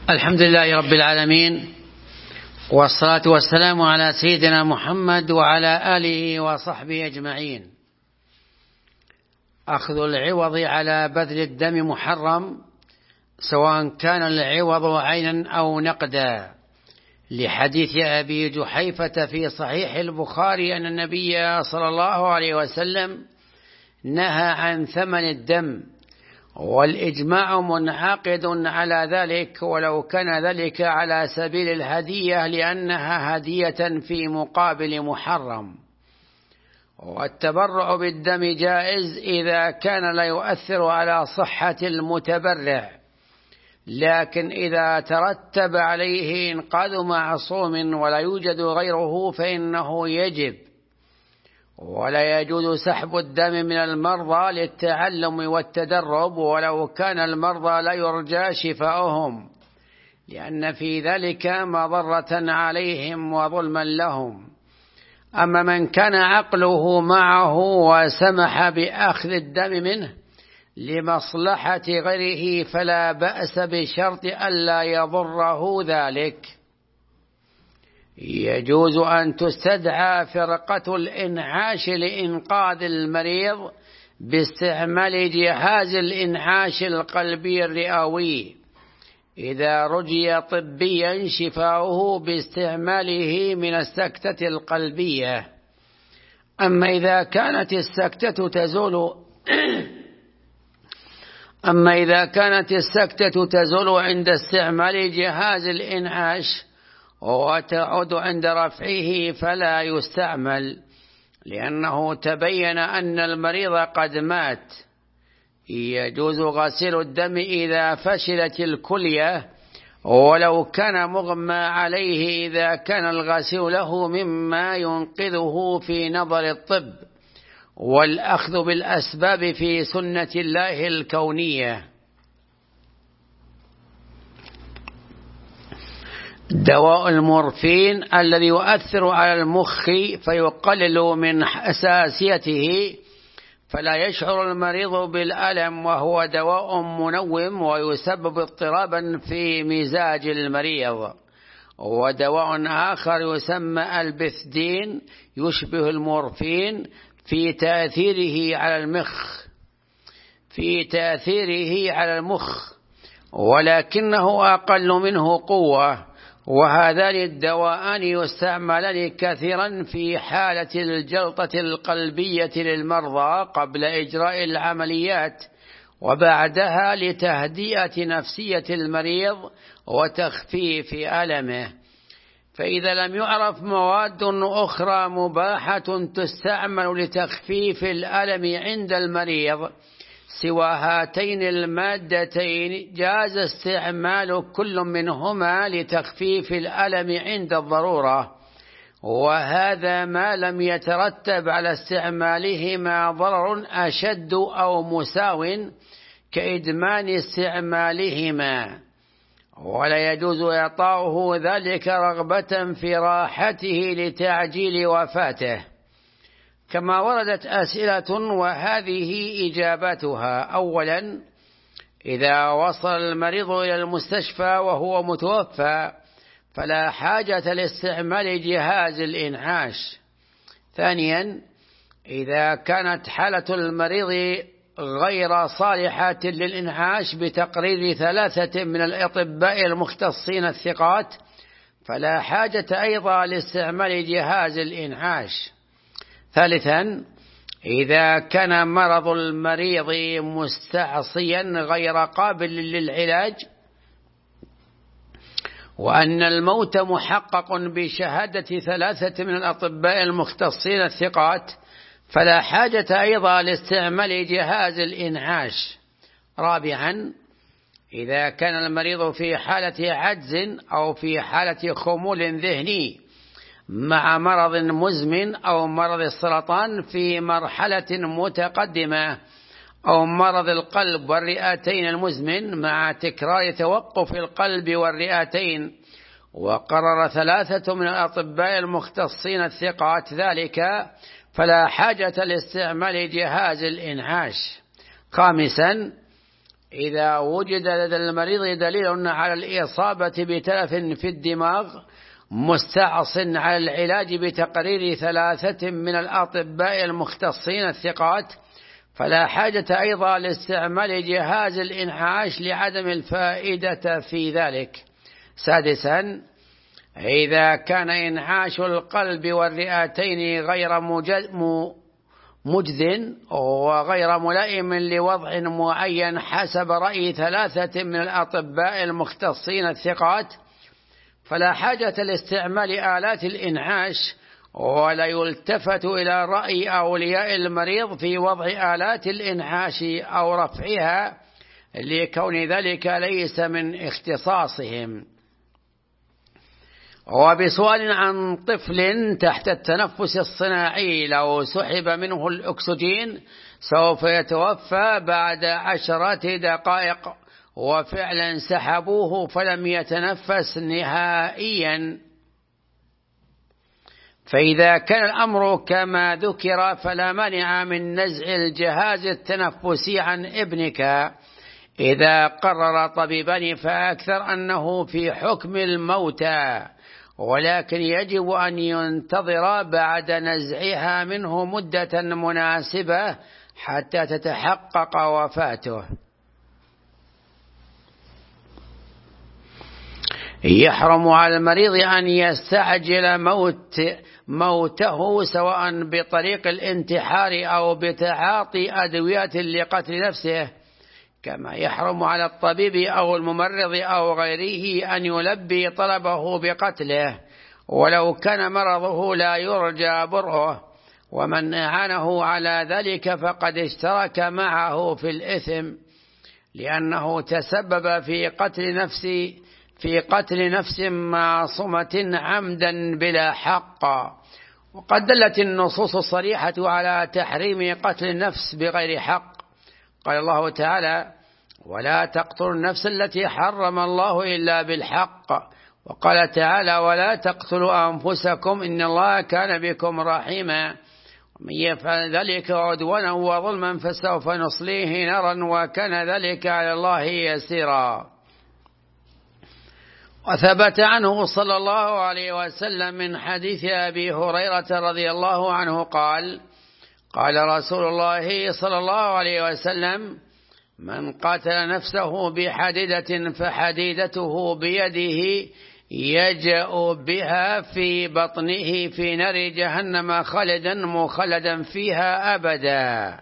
الحمد لله رب العالمين، والصلاة والسلام على سيدنا محمد وعلى آله وصحبه أجمعين. أخذ العوض على بذل الدم محرم، سواء كان العوض عينا أو نقدا، لحديث أبي جحيفة في صحيح البخاري أن النبي صلى الله عليه وسلم نهى عن ثمن الدم، والإجماع منعقد على ذلك، ولو كان ذلك على سبيل الهدية لأنها هدية في مقابل محرم. والتبرع بالدم جائز إذا كان لا يؤثر على صحة المتبرع، لكن إذا ترتب عليه إنقاذ معصوم ولا يوجد غيره فإنه يجب. ولا يجوز سحب الدم من المرضى للتعلم والتدرب، ولو كان المرضى لا يرجى شفاؤهم، لأن في ذلك مضرة عليهم وظلما لهم. أما من كان عقله معه وسمح بأخذ الدم منه لمصلحة غيره فلا بأس، بشرط ألا يضره ذلك. يجوز أن تستدعى فرقة الإنعاش لإنقاذ المريض باستعمال جهاز الإنعاش القلبي الرئوي إذا رجي طبيا شفاؤه باستعماله من السكتة القلبية. أما إذا كانت السكتة تزول عند استعمال جهاز الإنعاش وتعود عند رفعه فلا يستعمل، لأنه تبين أن المريض قد مات. يجوز غسيل الدم إذا فشلت الكلية، ولو كان مغمى عليه إذا كان الغسيل له مما ينقذه في نظر الطب. والأخذ بالأسباب في سنة الله الكونية. دواء المورفين الذي يؤثر على المخ فيقلل من حساسيته فلا يشعر المريض بالألم، وهو دواء منوم ويسبب اضطرابا في مزاج المريض. ودواء آخر يسمى البثدين يشبه المورفين في تأثيره على المخ ولكنه أقل منه قوة. وهذان الدواءان يستعملان كثيرا في حالة الجلطة القلبية للمرضى قبل إجراء العمليات وبعدها لتهدئة نفسية المريض وتخفيف ألمه. فإذا لم يعرف مواد أخرى مباحة تستعمل لتخفيف الألم عند المريض سوى هاتين المادتين، جاز استعمال كل منهما لتخفيف الألم عند الضرورة، وهذا ما لم يترتب على استعمالهما ضرر أشد أو مساو كإدمان استعمالهما. ولا يجوز إعطاؤه ذلك رغبة في راحته لتعجيل وفاته. كما وردت أسئلة وهذه إجاباتها. أولا، إذا وصل المريض إلى المستشفى وهو متوفى فلا حاجة لاستعمال جهاز الإنعاش. ثانيا، إذا كانت حالة المريض غير صالحة للإنعاش بتقرير 3 من الأطباء المختصين الثقات فلا حاجة أيضا لاستعمال جهاز الإنعاش. ثالثا، إذا كان مرض المريض مستعصيا غير قابل للعلاج وأن الموت محقق بشهادة 3 من الأطباء المختصين الثقات فلا حاجة أيضا لاستعمال جهاز الإنعاش. رابعا، إذا كان المريض في حالة عجز أو في حالة خمول ذهني مع مرض مزمن أو مرض السرطان في مرحلة متقدمة أو مرض القلب والرئتين المزمن مع تكرار توقف القلب والرئتين، وقرر 3 من الأطباء المختصين الثقات ذلك فلا حاجة لاستعمال جهاز الإنعاش. خامسا، إذا وجد لدى المريض دليل على الإصابة بتلف في الدماغ مستعص على العلاج بتقرير 3 من الأطباء المختصين الثقات، فلا حاجة أيضا لاستعمال جهاز الإنعاش لعدم الفائدة في ذلك. 6. إذا كان إنعاش القلب والرئتين غير مجد وغير ملائم لوضع معين حسب رأي 3 من الأطباء المختصين الثقات، فلا حاجة لاستعمال آلات الإنعاش، ولا يلتفت إلى رأي أولياء المريض في وضع آلات الإنعاش أو رفعها، لكون ذلك ليس من اختصاصهم. وبسؤال عن طفل تحت التنفس الصناعي لو سحب منه الأكسجين سوف يتوفى بعد 10 دقائق، وفعلا سحبوه فلم يتنفس نهائيا. فإذا كان الأمر كما ذكر فلا مانع من نزع الجهاز التنفسي عن ابنك إذا قرر طبيبان فأكثر أنه في حكم الموتى، ولكن يجب أن ينتظر بعد نزعها منه مدة مناسبة حتى تتحقق وفاته. يحرم على المريض أن يستعجل موته سواء بطريق الانتحار أو بتعاطي أدوية لقتل نفسه، كما يحرم على الطبيب أو الممرض أو غيره أن يلبي طلبه بقتله ولو كان مرضه لا يرجى برؤه، ومن أعانه على ذلك فقد اشترك معه في الإثم، لأنه تسبب في قتل نفس معصومة عمدا بلا حق. وقد دلت النصوص الصريحة على تحريم قتل النفس بغير حق. قال الله تعالى: ولا تقتلوا النفس التي حرم الله إلا بالحق. وقال تعالى: ولا تقتلوا أنفسكم إن الله كان بكم رحيما. ومن يفعل ذلك عدوانا وظلما فسوف نصليه نارا وكان ذلك على الله يسيرا. وثبت عنه صلى الله عليه وسلم من حديث أبي هريرة رضي الله عنه قال: قال رسول الله صلى الله عليه وسلم: من قتل نفسه بحديدة فحديدته بيده يجأ بها في بطنه في نار جهنم خالدا مخلدا فيها أبدا.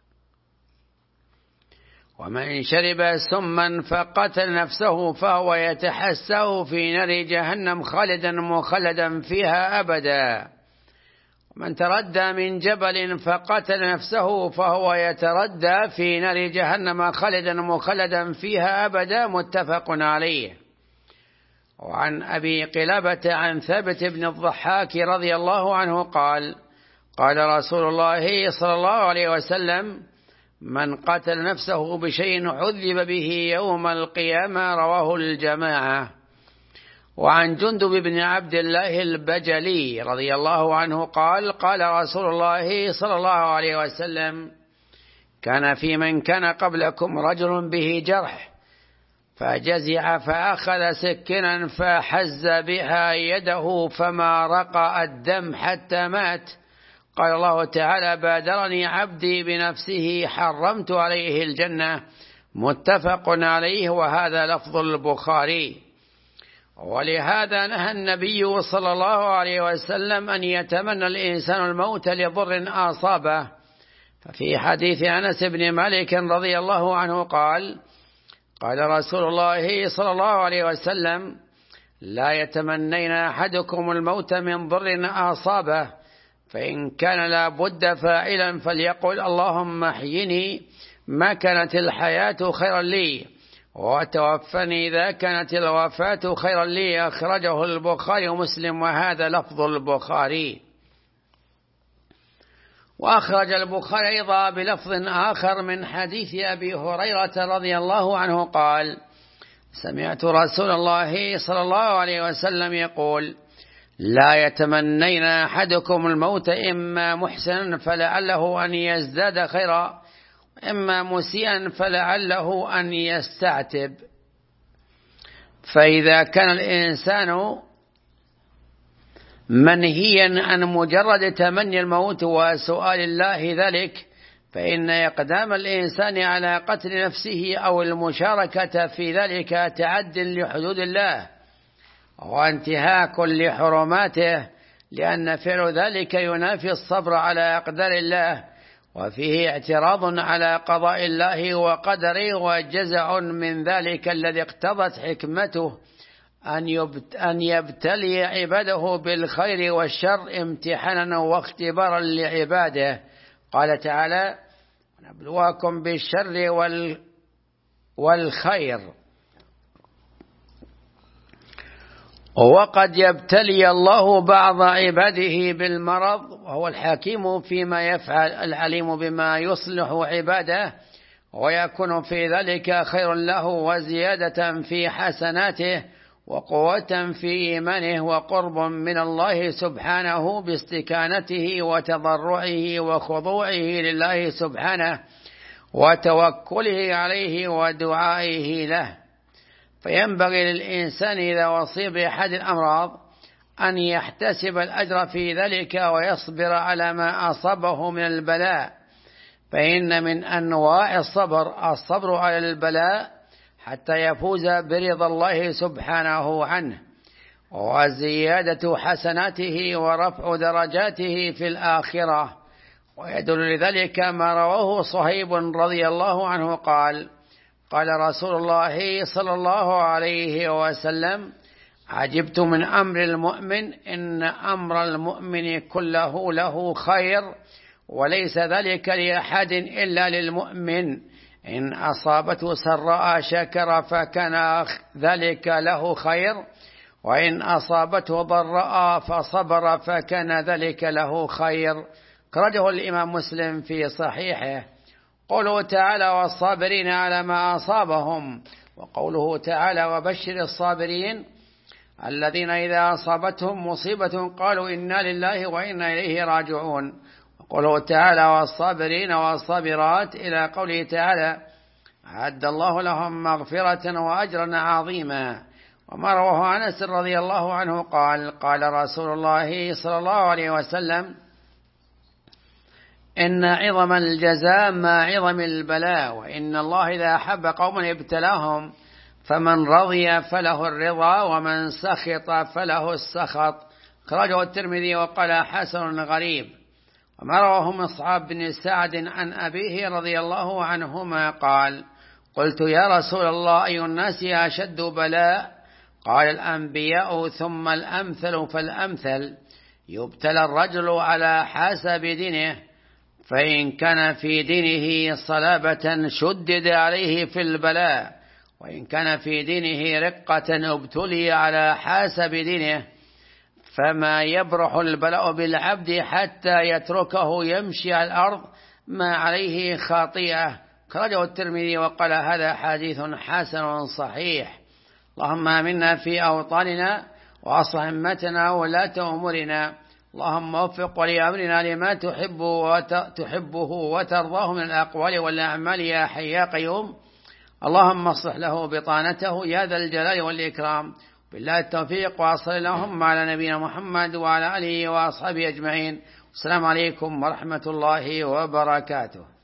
ومن شرب سما فقتل نفسه فهو يتحسه في نار جهنم خالدا مخلدا فيها أبدا. ومن تردى من جبل فقتل نفسه فهو يتردى في نار جهنم خالدا مخلدا فيها أبدا. متفق عليه. وعن أبي قلابة عن ثابت بن الضحاك رضي الله عنه قال: قال رسول الله صلى الله عليه وسلم: من قتل نفسه بشيء عذب به يوم القيامة. رواه الجماعة. وعن جندب بن عبد الله البجلي رضي الله عنه قال: قال رسول الله صلى الله عليه وسلم: كان في من كان قبلكم رجل به جرح فجزع فأخذ سكنا فحز بها يده فما رقى الدم حتى مات. قال الله تعالى: بادرني عبدي بنفسه حرمت عليه الجنة. متفق عليه. وهذا لفظ البخاري. ولهذا نهى النبي صلى الله عليه وسلم أن يتمنى الإنسان الموت لضر أصابه. ففي حديث أنس بن مالك رضي الله عنه قال: قال رسول الله صلى الله عليه وسلم: لا يتمنين أحدكم الموت من ضر أصابه، فإن كان لا بد فاعلا فليقل: اللهم احيني ما كانت الحياة خيرا لي، وتوفني إذا كانت الوفاة خيرا لي. أخرجه البخاري ومسلم. وهذا لفظ البخاري. وأخرج البخاري أيضا بلفظ آخر من حديث أبي هريرة رضي الله عنه قال: سمعت رسول الله صلى الله عليه وسلم يقول: لا يتمنين أحدكم الموت إما محسنا فلعله أن يزداد خيرا، إما مسيئا فلعله أن يستعتب. فإذا كان الإنسان منهيا عن مجرد تمني الموت وسؤال الله ذلك، فإن إقدام الإنسان على قتل نفسه أو المشاركة في ذلك تعد لحدود الله وانتهاك لحرماته، لأن فعل ذلك ينافي الصبر على أقدار الله، وفيه اعتراض على قضاء الله وقدره، وجزع من ذلك الذي اقتضت حكمته أن يبتلي عباده بالخير والشر امتحانا واختبارا لعباده. قال تعالى: نبلوكم بالشر والخير. وقد يبتلي الله بعض عباده بالمرض، وهو الحكيم فيما يفعل العليم بما يصلح عباده، ويكون في ذلك خير له وزيادة في حسناته وقوة في إيمانه وقرب من الله سبحانه باستكانته وتضرعه وخضوعه لله سبحانه وتوكله عليه ودعائه له. فينبغي للإنسان إذا أصيب بأحد الأمراض أن يحتسب الأجر في ذلك ويصبر على ما أصابه من البلاء، فإن من أنواع الصبر على البلاء حتى يفوز برضا الله سبحانه عنه وزيادة حسناته ورفع درجاته في الآخرة. ويدل لذلك ما رواه صهيب رضي الله عنه قال: قال رسول الله صلى الله عليه وسلم: عجبت من أمر المؤمن، إن أمر المؤمن كله له خير، وليس ذلك لأحد إلا للمؤمن، إن أصابته سراء شكر فكان ذلك له خير، وإن أصابته ضراء فصبر فكان ذلك له خير. أخرجه الإمام مسلم في صحيحه. قوله تعالى: والصابرين على ما أصابهم، وقوله تعالى: وبشر الصابرين الذين إذا أصابتهم مصيبة قالوا إنا لله وإنا إليه راجعون. وقوله تعالى: والصابرين والصابرات، إلى قوله تعالى: أعد الله لهم مغفرة وأجرا عظيما. وما رواه أنس رضي الله عنه قال: قال رسول الله صلى الله عليه وسلم: إن عظم الجزاء مع عظم البلاء، وإن الله إذا أحب قوما ابتلاهم، فمن رضي فله الرضا ومن سخط فله السخط. أخرجه الترمذي وقال: حسن غريب. وما رواه مصعب بن سعد عن أبيه رضي الله عنهما قال: قلت يا رسول الله أي الناس أشد بلاء؟ قال: الأنبياء ثم الأمثل فالأمثل، يبتلى الرجل على حسب دينه، فإن كان في دينه صلابة شدد عليه في البلاء، وإن كان في دينه رقة ابتلي على حسب دينه، فما يبرح البلاء بالعبد حتى يتركه يمشي على الأرض ما عليه خاطئة. أخرجه الترمذي وقال: هذا حديث حسن صحيح. اللهم آمنا في أوطاننا وأصلح أئمتنا وولاة أمورنا، اللهم وفق ولي أمرنا لما تحبه وترضاه من الأقوال والأعمال يا حي يا قيوم. اللهم اصلح له بطانته يا ذا الجلال والإكرام. بالله التوفيق، وصل اللهم على نبينا محمد وعلى آله وأصحابه أجمعين. السلام عليكم ورحمة الله وبركاته.